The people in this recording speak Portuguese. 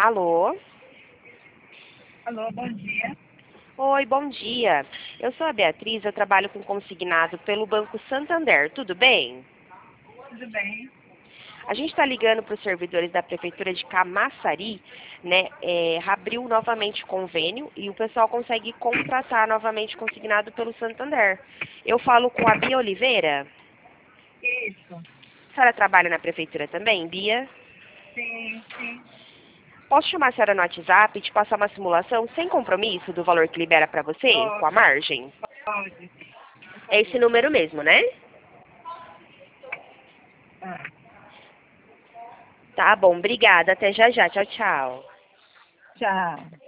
Alô? Alô, bom dia. Oi, bom dia. Eu sou a Beatriz, eu trabalho com consignado pelo Banco Santander, tudo bem? Tudo bem? A gente está ligando para os servidores da Prefeitura de Camaçari, né? Abriu novamente o convênio e o pessoal consegue contratar novamente consignado pelo Santander. Eu falo com a Bia Oliveira. Isso. A senhora trabalha na Prefeitura também, Bia? Sim, sim. Posso chamar a senhora no WhatsApp e te passar uma simulação sem compromisso do valor que libera para você, com a Pode, margem? pode. Por É esse favor. número mesmo, né? Ah, Tá bom, obrigada. Até já já. Tchau, tchau. tchau.